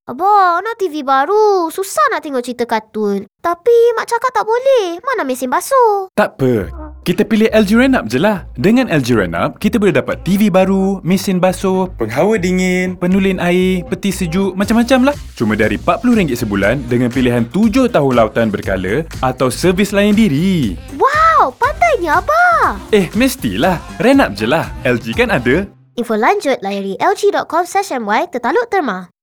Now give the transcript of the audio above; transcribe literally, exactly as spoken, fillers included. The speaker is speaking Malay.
Abang, nak T V baru. Susah nak tengok cerita kartun. Tapi mak cakap tak boleh. Mana mesin basuh? Tak apa. Kita pilih L G Renup je lah. Dengan L G Renup, kita boleh dapat T V baru, mesin basuh, penghawa dingin, pendulin air, peti sejuk, macam-macam lah. Cuma dari empat puluh ringgit sebulan dengan pilihan tujuh tahu lautan berkala atau servis layan diri. Wow, pantainya abang. Eh, mestilah. Renup je lah. L G kan ada. Info lanjut layari l g dot com slash m y Tertaluk Terma.